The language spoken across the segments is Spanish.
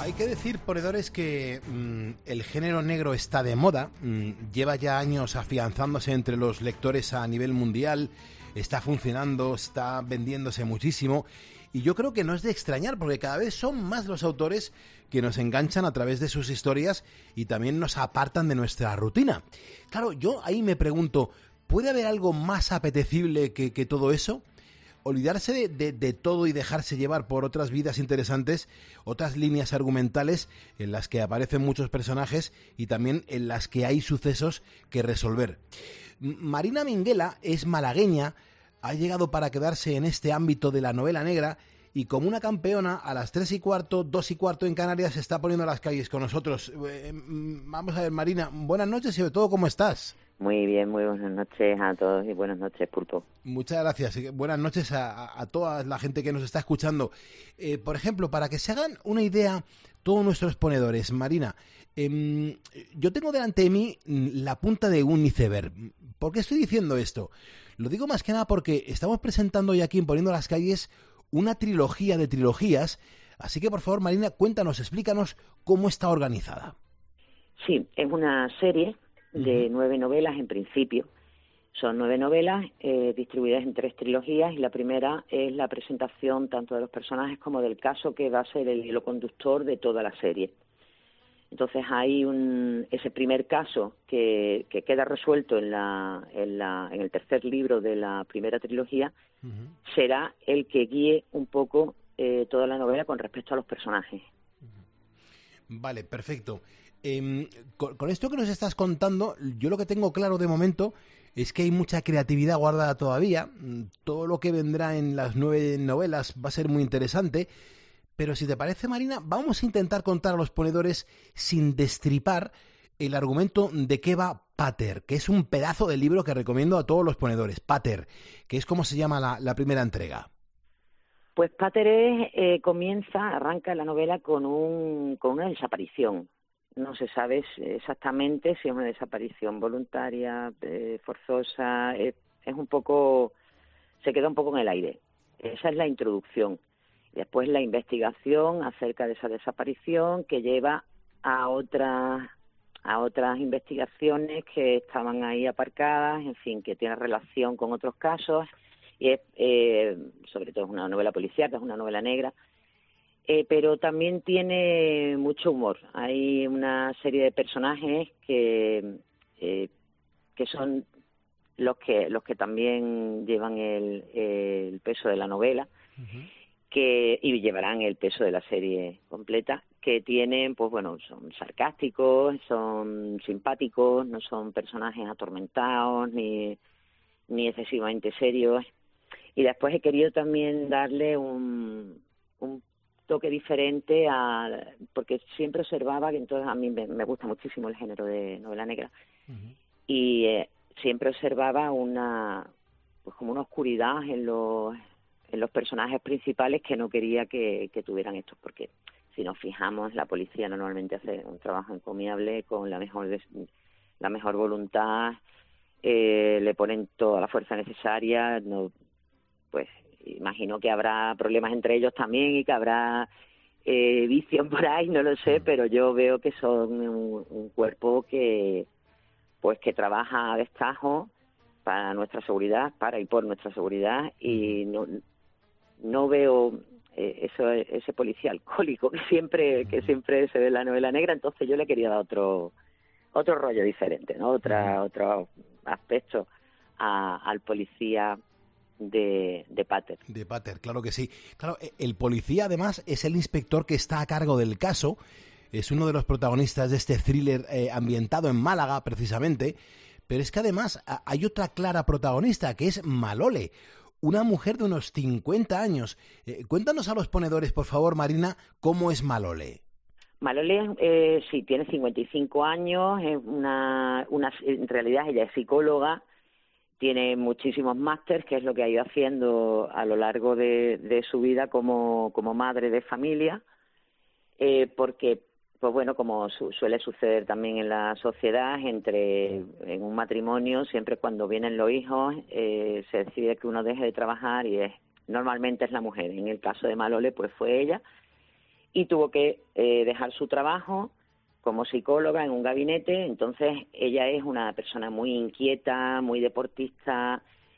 Hay que decir, ponedores, que el género negro está de moda, lleva ya años afianzándose entre los lectores a nivel mundial, está funcionando, está vendiéndose muchísimo, y yo creo que no es de extrañar, porque cada vez son más los autores que nos enganchan a través de sus historias y también nos apartan de nuestra rutina. Claro, yo ahí me pregunto, ¿puede haber algo más apetecible que todo eso? Olvidarse de todo y dejarse llevar por otras vidas interesantes, otras líneas argumentales en las que aparecen muchos personajes y también en las que hay sucesos que resolver. Marina Minguela es malagueña, ha llegado para quedarse en este ámbito de la novela negra y como una campeona a las 3:15, 2:15 en Canarias se está poniendo a las calles con nosotros. Vamos a ver, Marina, buenas noches y sobre todo, ¿cómo estás? Muy bien, muy buenas noches a todos y buenas noches, Pulpo. Muchas gracias. Buenas noches a toda la gente que nos está escuchando. Por ejemplo, para que se hagan una idea todos nuestros ponedores, Marina, yo tengo delante de mí la punta de un iceberg. ¿Por qué estoy diciendo esto? Lo digo más que nada porque estamos presentando hoy aquí en Poniendo las Calles una trilogía de trilogías. Así que, por favor, Marina, cuéntanos, explícanos cómo está organizada. Sí, es una serie de 9 novelas en principio. Son 9 novelas distribuidas en 3 trilogías y la primera es la presentación tanto de los personajes como del caso que va a ser el hilo conductor de toda la serie. Entonces hay ese primer caso que queda resuelto en el tercer libro de la primera trilogía, será el que guíe un poco toda la novela con respecto a los personajes. Vale, perfecto. Con esto que nos estás contando, yo lo que tengo claro de momento es que hay mucha creatividad guardada todavía. Todo lo que vendrá en las 9 novelas va a ser muy interesante. Pero si te parece, Marina, vamos a intentar contar a los ponedores sin destripar el argumento de qué va Pater, que es un pedazo de libro que recomiendo a todos los ponedores. Pater, que es como se llama la primera entrega. Pues Pater arranca la novela con una desaparición. No se sabe exactamente si es una desaparición voluntaria, forzosa, es un poco, se queda un poco en el aire. Esa es la introducción. Después la investigación acerca de esa desaparición que lleva a otras investigaciones que estaban ahí aparcadas, en fin, que tienen relación con otros casos. Y es, sobre todo es una novela policíaca, es una novela negra. Pero también tiene mucho humor. Hay una serie de personajes que son los que también llevan el peso de la novela, y llevarán el peso de la serie completa, que tienen, pues bueno, son sarcásticos, son simpáticos, no son personajes atormentados ni excesivamente serios. Y después he querido también darle un toque diferente porque siempre observaba que entonces a mí me gusta muchísimo el género de novela negra, y siempre observaba como una oscuridad en los personajes principales que no quería que tuvieran estos, porque si nos fijamos, la policía normalmente hace un trabajo encomiable con la mejor voluntad, le ponen toda la fuerza necesaria, pues imagino que habrá problemas entre ellos también y que habrá vicios por ahí, no lo sé, pero yo veo que son un cuerpo que trabaja a destajo para nuestra seguridad, para y por nuestra seguridad, y no veo ese policía alcohólico que siempre se ve en la novela negra. Entonces yo le quería dar otro rollo diferente, ¿no? Otro aspecto al policía de Pater. De Pater, claro que sí. Claro, el policía además es el inspector que está a cargo del caso, es uno de los protagonistas de este thriller ambientado en Málaga precisamente, pero es que además hay otra clara protagonista que es Malole, una mujer de unos 50 años. Cuéntanos a los ponedores, por favor, Marina, ¿cómo es Malole? Malole sí, tiene 55 años, es en realidad ella es psicóloga, tiene muchísimos másters, que es lo que ha ido haciendo a lo largo de su vida como madre de familia, porque, pues bueno, como suele suceder también en la sociedad, en un matrimonio, siempre cuando vienen los hijos, se decide que uno deje de trabajar y normalmente es la mujer. En el caso de Malole, pues fue ella, y tuvo que dejar su trabajo como psicóloga en un gabinete. Entonces ella es una persona muy inquieta, muy deportista,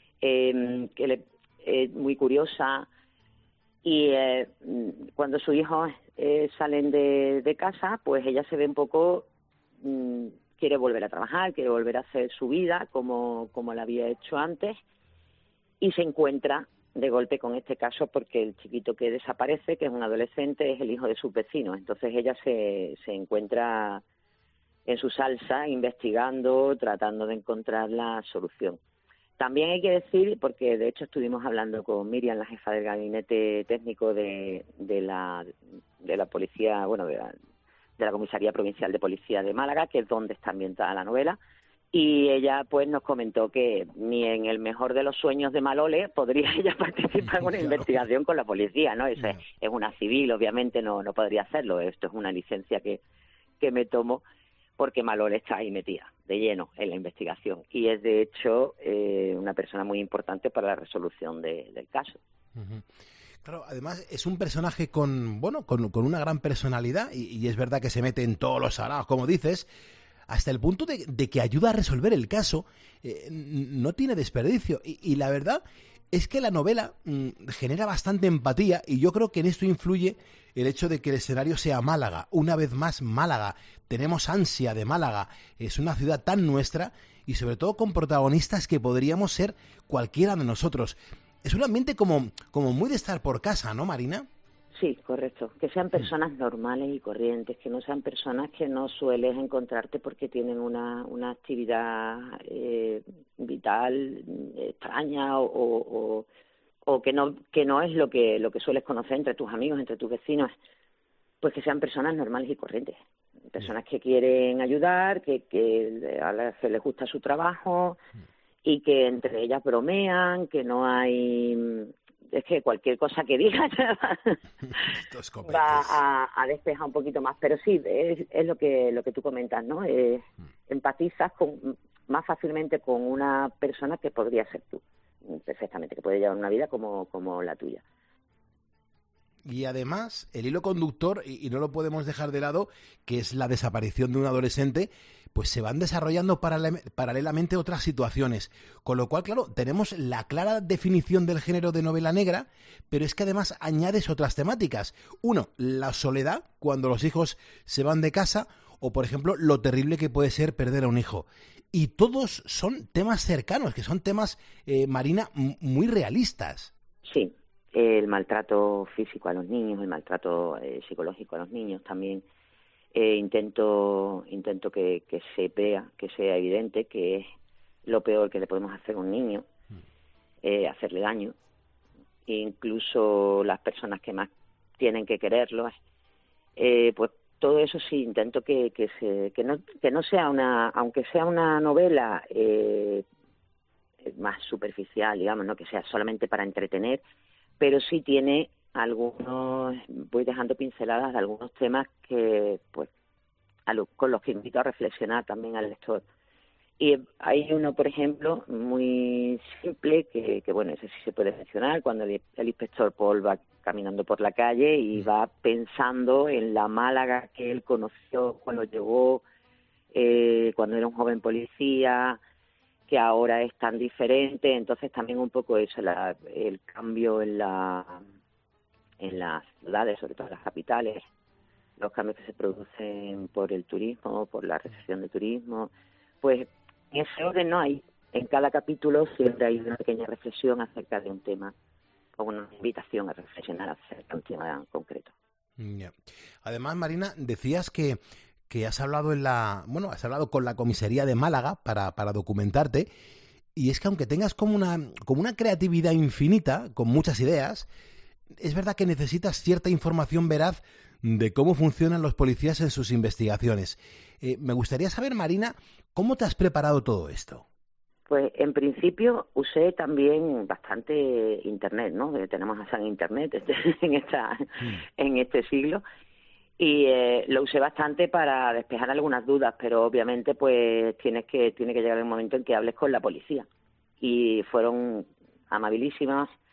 muy curiosa, y cuando sus hijos salen de casa, pues ella se ve un poco, quiere volver a trabajar, quiere volver a hacer su vida como la había hecho antes, y se encuentra de golpe con este caso porque el chiquito que desaparece, que es un adolescente, es el hijo de sus vecinos. Entonces ella se encuentra en su salsa, investigando, tratando de encontrar la solución. También hay que decir, porque de hecho estuvimos hablando con Miriam, la jefa del gabinete técnico de la policía, bueno, de la Comisaría Provincial de Policía de Málaga, que es donde está ambientada la novela, y ella pues nos comentó que ni en el mejor de los sueños de Malole podría ella participar en una investigación con la policía, ¿no? Es una civil, obviamente no podría hacerlo. Esto es una licencia que me tomo porque Malole está ahí metida de lleno en la investigación y es de hecho una persona muy importante para la resolución del caso. Uh-huh. Claro, además es un personaje con una gran personalidad y es verdad que se mete en todos los saraos, como dices, hasta el punto de que ayuda a resolver el caso. No tiene desperdicio y la verdad es que la novela genera bastante empatía y yo creo que en esto influye el hecho de que el escenario sea Málaga. Una vez más Málaga, tenemos ansia de Málaga, es una ciudad tan nuestra y sobre todo con protagonistas que podríamos ser cualquiera de nosotros. Es un ambiente como muy de estar por casa, ¿no, Marina? Sí, correcto. Que sean personas normales y corrientes, que no sean personas que no sueles encontrarte porque tienen una actividad vital extraña o que no es lo que sueles conocer entre tus amigos, entre tus vecinos. Pues que sean personas normales y corrientes. Personas que quieren ayudar, que a las que les gusta su trabajo y que entre ellas bromean, que no hay... Es que cualquier cosa que digas va a despejar un poquito más. Pero sí, es lo que tú comentas, ¿no? Empatizas más fácilmente con una persona que podría ser tú, perfectamente, que puede llevar una vida como la tuya. Y además, el hilo conductor, y no lo podemos dejar de lado, que es la desaparición de un adolescente, pues se van desarrollando paralelamente otras situaciones. Con lo cual, claro, tenemos la clara definición del género de novela negra, pero es que además añades otras temáticas. Uno, la soledad, cuando los hijos se van de casa, o por ejemplo, lo terrible que puede ser perder a un hijo. Y todos son temas cercanos, que son temas, Marina, muy realistas. Sí. El maltrato físico a los niños, el maltrato psicológico a los niños también. Intento que se vea, que sea evidente que es lo peor que le podemos hacer a un niño, hacerle daño. Incluso las personas que más tienen que quererlo, pues todo eso sí, intento que no sea aunque sea una novela más superficial, digamos, no que sea solamente para entretener, pero sí tiene voy dejando pinceladas de algunos temas que, pues, con los que invito a reflexionar también al lector. Y hay uno, por ejemplo, muy simple, que bueno, ese sí se puede mencionar, cuando el inspector Paul va caminando por la calle y va pensando en la Málaga que él conoció cuando llegó, cuando era un joven policía, que ahora es tan diferente. Entonces también un poco eso, el cambio en las ciudades, sobre todo en las capitales, los cambios que se producen por el turismo, por la recesión de turismo, pues en ese orden no hay. En cada capítulo siempre hay una pequeña reflexión acerca de un tema, o una invitación a reflexionar acerca de un tema concreto. Yeah. Además, Marina, decías que has hablado has hablado con la comisaría de Málaga para documentarte, y es que aunque tengas como una creatividad infinita, con muchas ideas, es verdad que necesitas cierta información veraz de cómo funcionan los policías en sus investigaciones. Me gustaría saber, Marina, ¿cómo te has preparado todo esto? Pues en principio usé también bastante Internet, ¿no? Tenemos hasta en Internet en este siglo. Y lo usé bastante para despejar algunas dudas, pero obviamente pues tiene que llegar el momento en que hables con la policía. Y fueron amabilísimas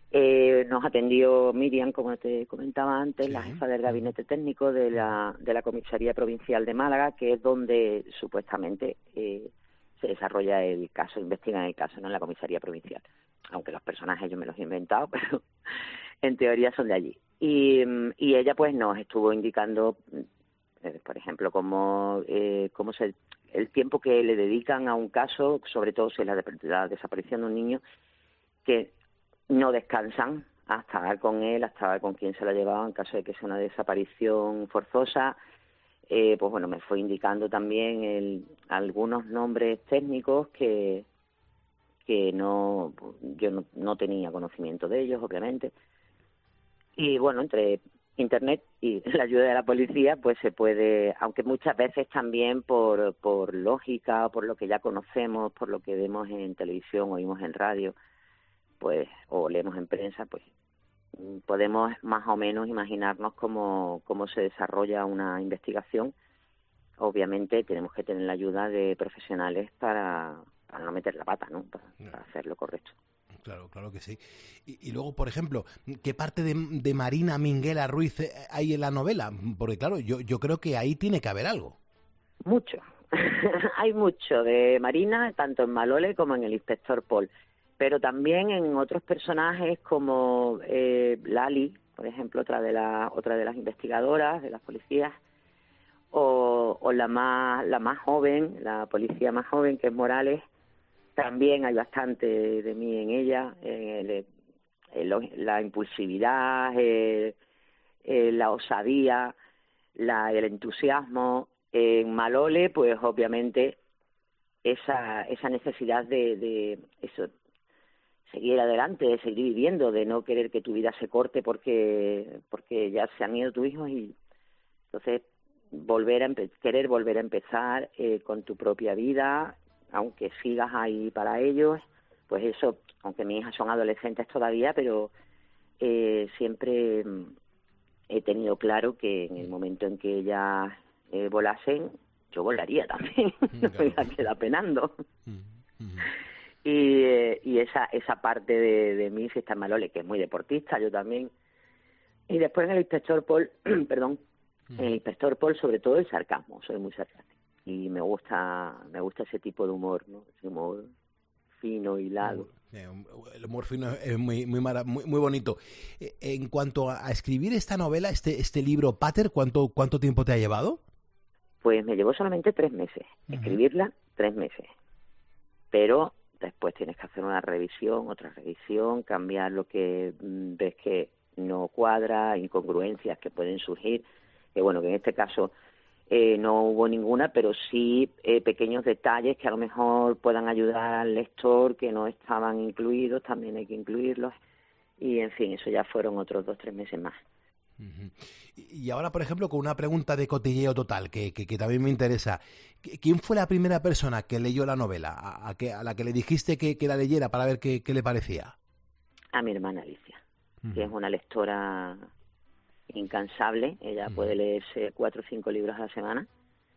Nos atendió Miriam, como te comentaba antes, Sí. la jefa del gabinete técnico de la Comisaría Provincial de Málaga, que es donde supuestamente se desarrolla el caso, investigan el caso, no en la Comisaría Provincial. Aunque los personajes yo me los he inventado, pero en teoría son de allí. Y ella pues nos estuvo indicando, por ejemplo, cómo el tiempo que le dedican a un caso, sobre todo si es la desaparición de un niño, que no descansan hasta dar con él, hasta dar con quién se lo ha llevado en caso de que sea una desaparición forzosa. Pues bueno, me fue indicando también algunos nombres técnicos que yo no tenía conocimiento de ellos, obviamente. Y bueno, entre Internet y la ayuda de la policía, pues se puede, aunque muchas veces también por lógica, por lo que ya conocemos, por lo que vemos en televisión, oímos en radio, pues o leemos en prensa, pues podemos más o menos imaginarnos cómo se desarrolla una investigación. Obviamente tenemos que tener la ayuda de profesionales para no meter la pata, ¿no? Para hacer lo correcto. Claro, claro que sí. Y luego, por ejemplo, ¿qué parte de Marina Minguela Ruiz hay en la novela? Porque claro, yo creo que ahí tiene que haber algo. Mucho. Hay mucho de Marina, tanto en Malole como en el inspector Paul. Pero también en otros personajes como Lali, por ejemplo, otra de las investigadoras, de las policías, o la más joven, la policía más joven, que es Morales. También hay bastante de mí en ella, la impulsividad, la osadía, el entusiasmo. En Malole, pues obviamente esa necesidad de eso, seguir adelante, de seguir viviendo, de no querer que tu vida se corte porque ya se han ido tus hijos, y entonces querer volver a empezar con tu propia vida, aunque sigas ahí para ellos. Pues eso, aunque mis hijas son adolescentes todavía, pero siempre he tenido claro que en el momento en que ellas volasen, yo volaría también, no me iba a quedar penando. Y esa parte de mí, si está en Malole, que es muy deportista, yo también. Y después en el inspector Paul, perdón, en el inspector Paul, sobre todo el sarcasmo, soy muy sarcástico. Y me gusta ese tipo de humor, ¿no? Ese humor fino, hilado. El humor fino es muy bonito. En cuanto a escribir esta novela, este libro, Pater, ¿cuánto tiempo te ha llevado? Pues me llevó solamente 3 meses. Escribirla, 3 meses. Pero después tienes que hacer una revisión, otra revisión, cambiar lo que ves que no cuadra, incongruencias que pueden surgir, que bueno, que en este caso no hubo ninguna, pero sí pequeños detalles que a lo mejor puedan ayudar al lector, que no estaban incluidos, también hay que incluirlos, y en fin, eso ya fueron otros 2-3 meses más. Y ahora, por ejemplo, con una pregunta de cotilleo total, que también me interesa. ¿Quién fue la primera persona que leyó la novela? ¿A la que le dijiste que la leyera para ver qué le parecía? A mi hermana Alicia, que es una lectora incansable. Ella puede leerse 4 o 5 libros a la semana.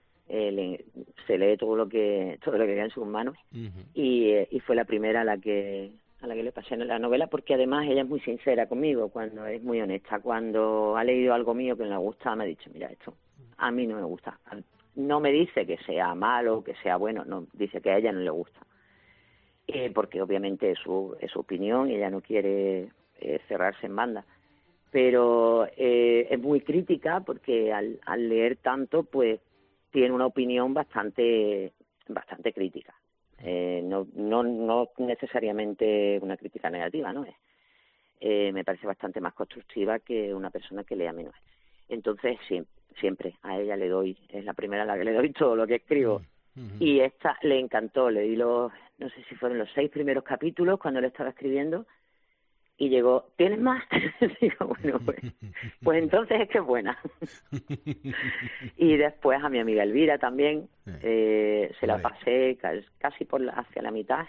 Se lee todo lo que queda en sus manos. Y fue la primera a la que le pasé en la novela, porque además ella es muy sincera conmigo, cuando es muy honesta. Cuando ha leído algo mío que no le gusta, me ha dicho, mira, esto a mí no me gusta. No me dice que sea malo o que sea bueno, no, dice que a ella no le gusta. Porque obviamente es su opinión y ella no quiere cerrarse en banda. Pero es muy crítica, porque al leer tanto, pues tiene una opinión bastante crítica. No necesariamente una crítica negativa, ¿no? Me parece bastante más constructiva que una persona que lea menos. Entonces, sí, siempre a ella es la primera a la que le doy todo lo que escribo. Y esta le encantó, le di no sé si fueron los 6 primeros capítulos cuando le estaba escribiendo, y llegó, ¿tienes más? Digo, bueno, pues entonces es que es buena. Y después a mi amiga Elvira también, se la pasé casi hacia la mitad.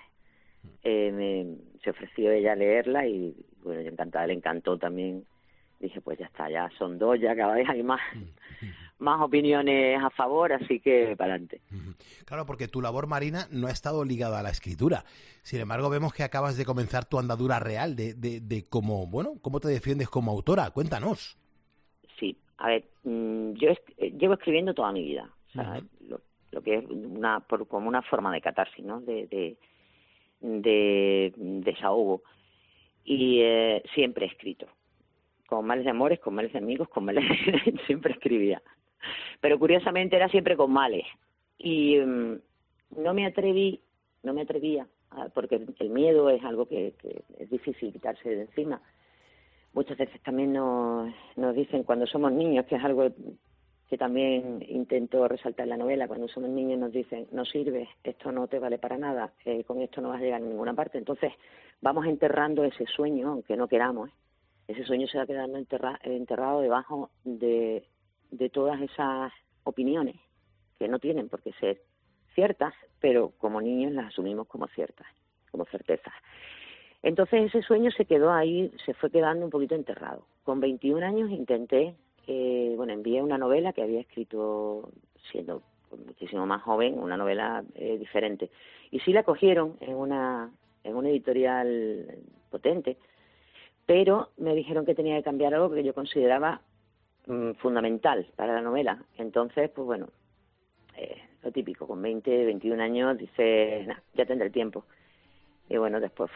Se ofreció ella a leerla y, bueno, yo encantada, le encantó también. Dije, pues ya está, ya son 2, ya cada vez hay más. más opiniones a favor, así que para adelante. Claro, porque tu labor, Marina, no ha estado ligada a la escritura. Sin embargo, vemos que acabas de comenzar tu andadura real de cómo, bueno, cómo te defiendes como autora. Cuéntanos. Sí, a ver, yo llevo escribiendo toda mi vida, o sea, lo que es como una forma de catarsis, ¿no? De desahogo. Y siempre he escrito, con males de amores, con males de amigos, con males siempre escribía. Pero curiosamente era siempre con males. Y no me atrevía, porque el miedo es algo que es difícil quitarse de encima. Muchas veces también nos dicen cuando somos niños, que es algo que también intento resaltar en la novela, cuando somos niños nos dicen, no sirves, esto no te vale para nada, con esto no vas a llegar a ninguna parte. Entonces vamos enterrando ese sueño, aunque no queramos, ese sueño se va quedando enterrado debajo de todas esas opiniones que no tienen por qué ser ciertas, pero como niños las asumimos como ciertas, como certezas. Entonces ese sueño se quedó ahí, se fue quedando un poquito enterrado. Con 21 años intenté, envié una novela que había escrito siendo muchísimo más joven, una novela diferente. Y sí la cogieron en una editorial potente, pero me dijeron que tenía que cambiar algo que yo consideraba fundamental para la novela. Entonces, pues bueno, lo típico, con 20, 21 años dices, nah, ya tendré tiempo. Y bueno, después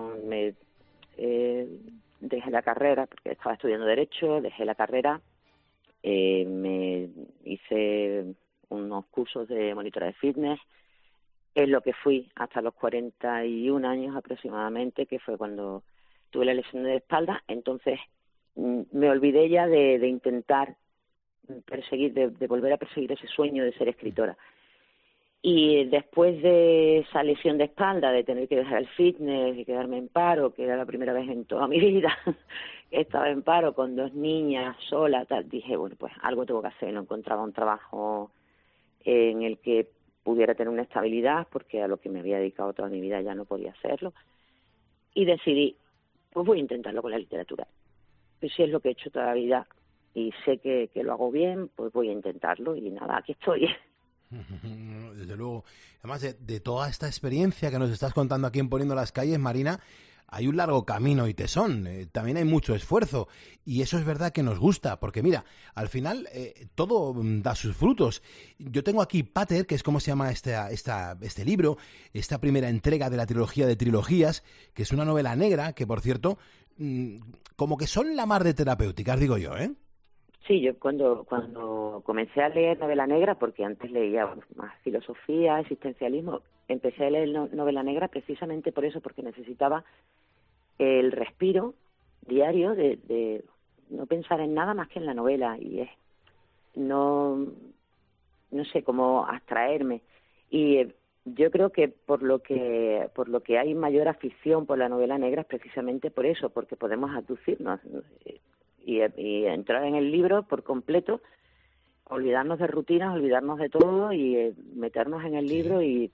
dejé la carrera, porque estaba estudiando Derecho, dejé la carrera, me hice unos cursos de monitora de fitness, es lo que fui hasta los 41 años aproximadamente, que fue cuando tuve la lesión de espalda. Entonces me olvidé ya de intentar perseguir, de volver a perseguir ese sueño de ser escritora. Y después de esa lesión de espalda, de tener que dejar el fitness y quedarme en paro, que era la primera vez en toda mi vida que estaba en paro con 2 niñas sola, tal, dije, bueno, pues algo tengo que hacer. No encontraba un trabajo en el que pudiera tener una estabilidad, porque a lo que me había dedicado toda mi vida ya no podía hacerlo. Y decidí, pues voy a intentarlo con la literatura. Pues si es lo que he hecho toda la vida y sé que lo hago bien, pues voy a intentarlo. Y nada, aquí estoy. Desde luego. Además de toda esta experiencia que nos estás contando aquí en Poniendo las Calles, Marina, hay un largo camino y tesón, también hay mucho esfuerzo, y eso es verdad que nos gusta, porque mira, al final todo da sus frutos. Yo tengo aquí Pater, que es como se llama este libro, esta primera entrega de la trilogía de trilogías, que es una novela negra, que por cierto, como que son la mar de terapéuticas, digo yo, ¿eh? Sí, yo cuando comencé a leer novela negra, porque antes leía más filosofía, existencialismo, empecé a leer novela negra precisamente por eso, porque necesitaba el respiro diario de no pensar en nada más que en la novela, y es no sé, cómo abstraerme. Y yo creo que por lo que hay mayor afición por la novela negra es precisamente por eso, porque podemos aducirnos y entrar en el libro por completo, olvidarnos de rutinas, olvidarnos de todo y meternos en el libro y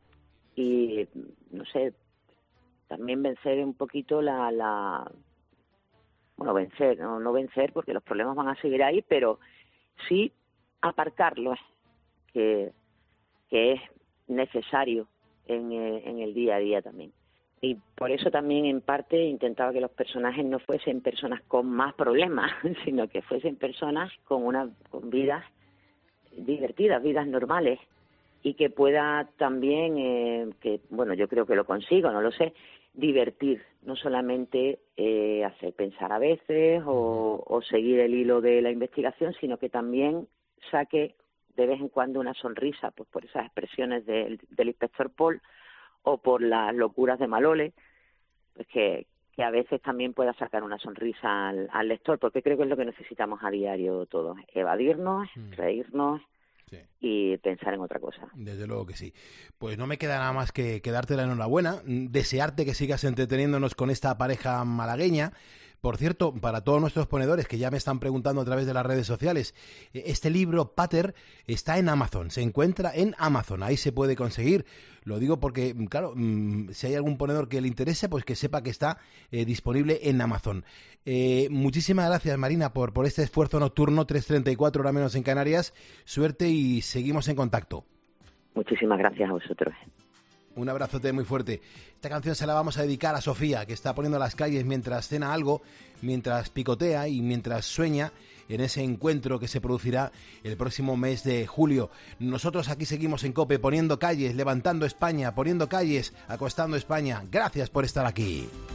no sé, también vencer un poquito vencer, no vencer, porque los problemas van a seguir ahí, pero sí aparcarlos, que es necesario en el día a día también. Y por eso también, en parte, intentaba que los personajes no fuesen personas con más problemas, sino que fuesen personas con vidas divertidas, vidas normales, y que pueda también, yo creo que lo consigo, no lo sé, divertir, no solamente hacer pensar a veces o seguir el hilo de la investigación, sino que también saque de vez en cuando una sonrisa, pues por esas expresiones del inspector Paul, o por las locuras de Malole, pues que a veces también pueda sacar una sonrisa al lector, porque creo que es lo que necesitamos a diario todos, evadirnos, reírnos y pensar en otra cosa. Desde luego que sí. Pues no me queda nada más que darte la enhorabuena, desearte que sigas entreteniéndonos con esta pareja malagueña, Por cierto, para todos nuestros ponedores que ya me están preguntando a través de las redes sociales, este libro Pater está en Amazon, se encuentra en Amazon, ahí se puede conseguir. Lo digo porque, claro, si hay algún ponedor que le interese, pues que sepa que está disponible en Amazon. Muchísimas gracias, Marina, por este esfuerzo nocturno, 3:34 hora menos en Canarias. Suerte y seguimos en contacto. Muchísimas gracias a vosotros. Un abrazote muy fuerte. Esta canción se la vamos a dedicar a Sofía, que está poniendo las calles mientras cena algo, mientras picotea y mientras sueña en ese encuentro que se producirá el próximo mes de julio. Nosotros aquí seguimos en COPE poniendo calles, levantando España, poniendo calles, acostando España. Gracias por estar aquí.